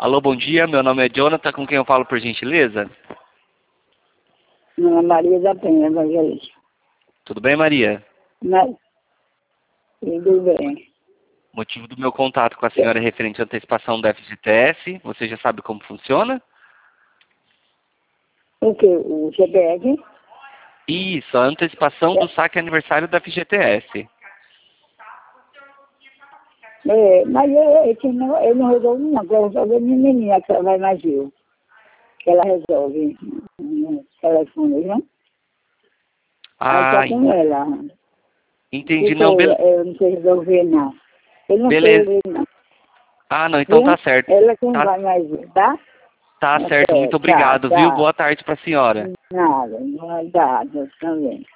Alô, bom dia. Meu nome é Jonathan. Com quem eu falo, por gentileza? Meu nome é Maria da Penha, Evangelista. Tudo bem, Maria? Mas, tudo bem. O motivo do meu contato com a senhora é referente à antecipação do FGTS. Você já sabe como funciona? O quê? O CPF? Isso, a antecipação do saque aniversário do FGTS. Mas eu não resolvo não, eu resolvo a minha menina que ela vai mais eu. Que ela resolve no telefone, né? Aí tá com ela. Entendi. Porque Não, eu não sei resolver não. Eu não sei beleza. resolver não. Ah, não, então tá certo. Ela que não Tá, vai mais ver, tá? tá certo, muito obrigado, viu? Boa tarde pra senhora. Nada, não dá, também.